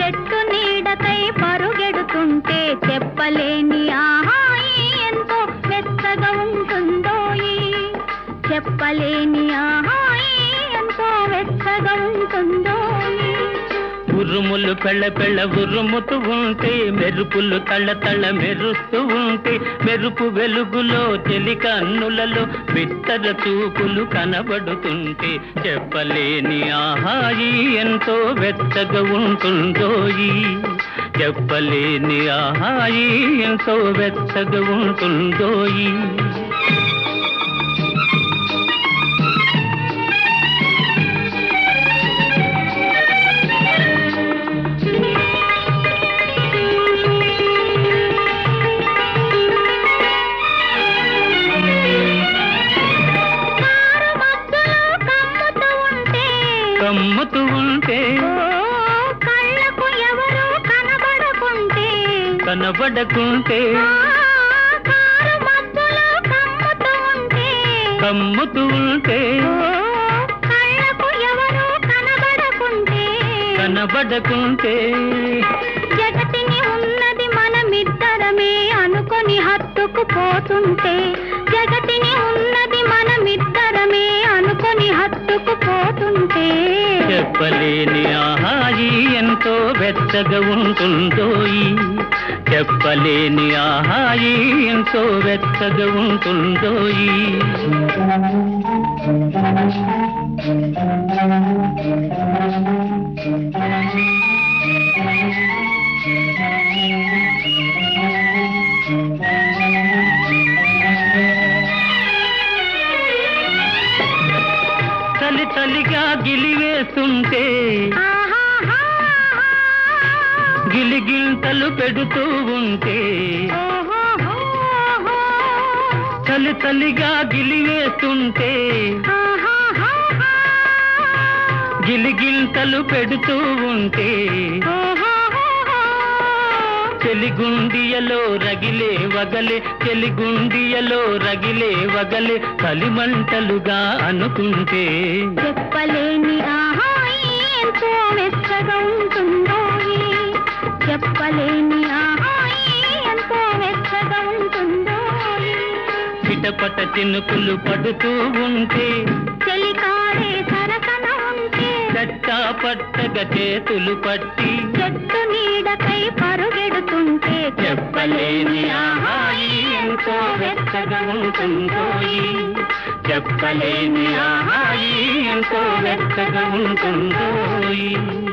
చెట్టు నీడకై పరుగెడుతుంటే చెప్పలేని ఆహాయి ఎంతో మెత్తగా ఉంటుందోయి. చెప్పలేని ఆహాయి ఎంతో వెచ్చగా ఉంటుందోయి. ఉరుములు పెళ్ళ పెళ్ళ ఉరుముతూ ఉంటే, మెరుపులు తళ్ళ తళ్ళ మెరుస్తూ ఉంటే, మెరుపు వెలుగులో చెలి కన్నులలో బిత్తర చూపులు కనబడుతుంటే చెప్పలేని ఆహాయి ఎంతో వెచ్చగా ఉంటుందోయి. చెప్పలేని ఆహాయి ఎంతో వెచ్చగా ఉంటుందోయి. కమ్ముతూ ఉంటే కళ్ళకు ఎవరు కనబడకుంటే కనబడకుంటే కమ్ముతూ ఉంటే కళ్ళకు ఎవరు కనబడకుంటే కనబడకుంటే జగతిని ఉన్నది మనమిద్దరమే అనుకొని హత్తుకు పోతుంటే, జగతిని ఉన్నది మనమిద్దరమే అనుకొని హత్తుకు పోతుంటే చెప్పలేని ఆహాయి ఎంతో వెచ్చగా ఉంటుందోయి. చెప్పలేని ఆహాయి ఎంతో వెచ్చగా ఉంటుందోయి. చలి చలిగా గిలివేస్తుంటే గిలిగింతలు పెడుతూ ఉంటే, చలి చలిగా గిలివేస్తుంటే గిలిగింతలు పెడుతూ ఉంటే, చెలిగుండియలో రగిలే వగలే, చెలిగుండియలో రగిలే వగలే కలిమంటలుగా అనుకుంటే చెప్పలేని ఆహాయి ఎంతో వెచ్చగా ఉంటుందోయి. చెప్పలేని ఆహాయి ఎంతో వెచ్చగా ఉంటుందోయి. చిటపట చినుకులు పడుతూ ఉంటే, చెలికాడే సరసన ఉంటే, చట్టా పట్టగా చేతులు పట్టి చెట్టు నీడకై పరుగెడుతుంటే చెప్పలేని ఆహాయి ఎంతో వెచ్చగా ఉంటుందోయి. చెప్పలేని ఆహాయి ఎంతో వెచ్చగా ఉంటుందోయి.